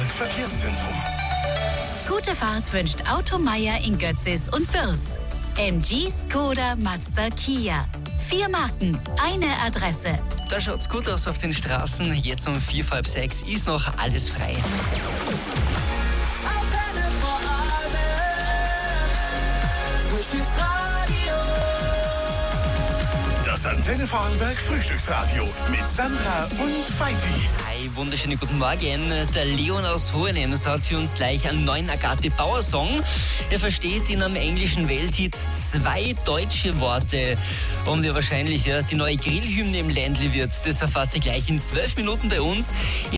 Vorarlberg Verkehrszentrum. Gute Fahrt wünscht Automeier in Götzis und Bürs. MG, Skoda, Mazda, Kia. 4 Marken, eine Adresse. Da schaut's gut aus auf den Straßen. Jetzt um 5:30 ist noch alles frei. Das Antenne Vorarlberg Frühstücksradio mit Sandra und Feiti. Hi, wunderschönen guten Morgen. Der Leon aus Hohenems hat für uns gleich einen neuen Agathe Bauer Song. Er versteht in einem englischen Welthit 2 deutsche Worte. Und ja, wahrscheinlich die neue Grillhymne im Ländle wird. Das erfahrt ihr gleich in 12 Minuten bei uns.